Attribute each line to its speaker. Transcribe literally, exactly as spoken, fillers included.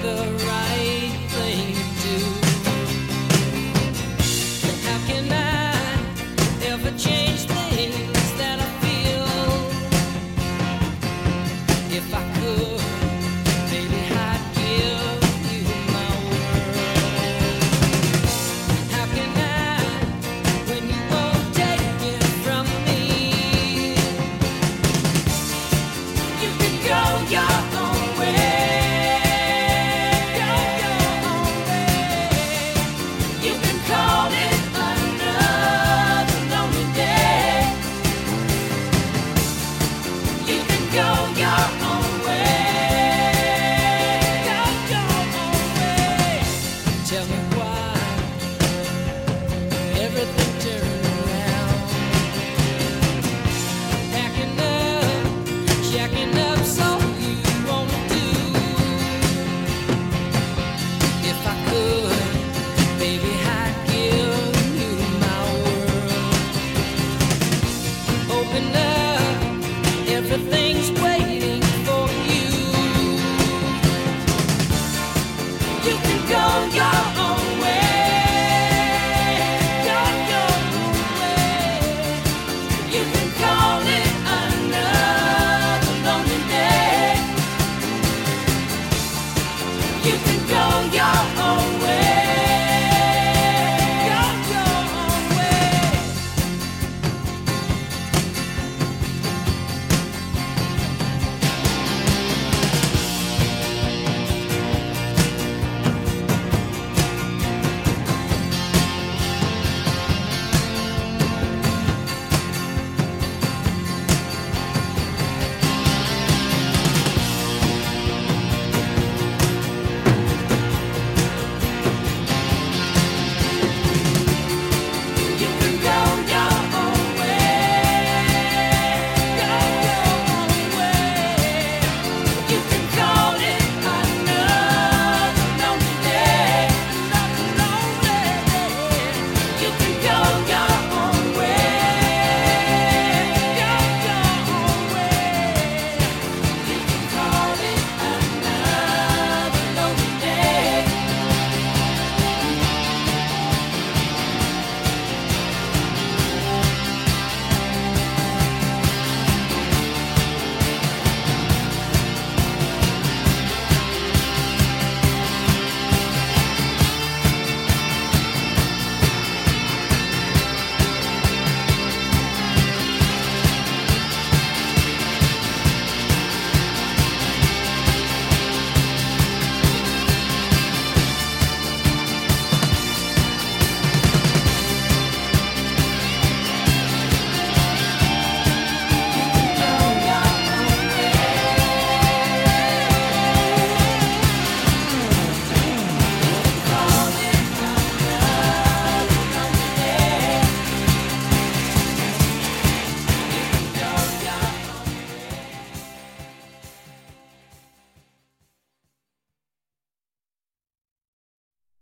Speaker 1: the right thing to do. And how can I ever change things that I feel? If I could, baby, I'd give you my world. How can I, when you won't take it from me? You can go your own way, go your own way. You can call it another lonely day. You can go your own way, go your own way. Tell me why everything turned around. Packing up, checking up, so you wanna do. If I could, baby, I'd give you my world. Open up, everything's waiting for you. You can go your own way, go your own way. You can call